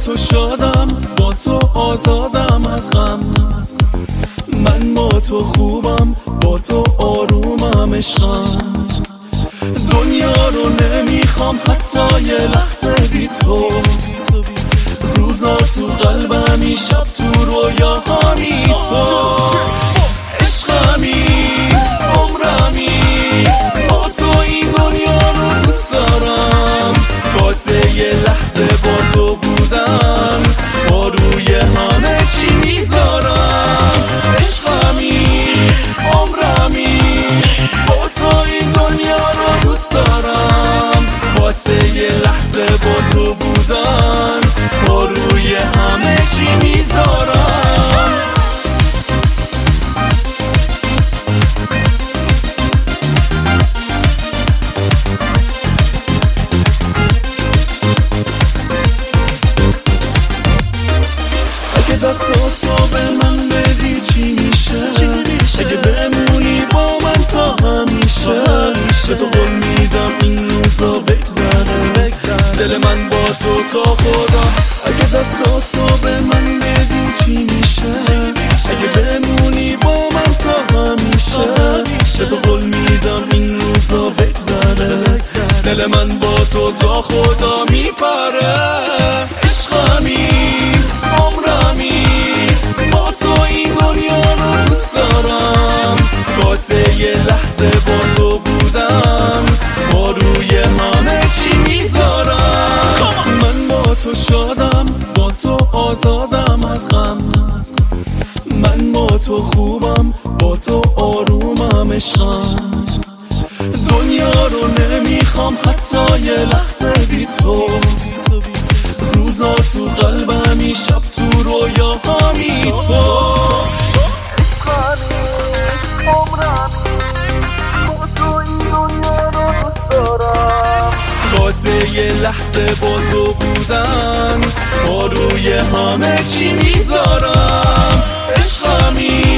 تو شادم، با تو آزادم از غم. من با تو خوبم، با تو آرومم عشقم. دنیا رو نمیخوام حتی یه لحظه بی تو. روزا تو قلبمی، شب تو رویاهامی. تو عشقمی، عمرمی، با تو این دنیا رو دوست دارم. واسه یه لحظه با تو بودن با روی همه چی میذارم. عشقمی، عمرمی، با تو این دنیا رو دوست دارم. واسه یه لحظه با تو بودن با روی همه چی میذارم. اگه دستاتو به من بدی چی میشه؟ اگه بمونی با من تا همیشه. به تو قول میدم این روزا بگذره. دل من با تو تا خدا. اگه دستاتو به من بدی چی میشه؟ اگه بمونی با من تا همیشه. به تو قول میدم این روزا بگذره. دل من با تو تا خدا میپره. عشقمی، عمرمی، با تو این دنیا رو دوست دارم. واسه یه لحظه با تو بودن با روی همه چی میذارم. من با تو شادم، با تو آزادم از غم. من با تو خوبم، با تو آرومم عشقم. دنیا رو نمیخوام حتی یه لحظه بی تو. روزا تو قلبمی، شب تو رویاهامی. تو واسه یه لحظه با تو بودن با روی همه چی میذارم. عشقمی،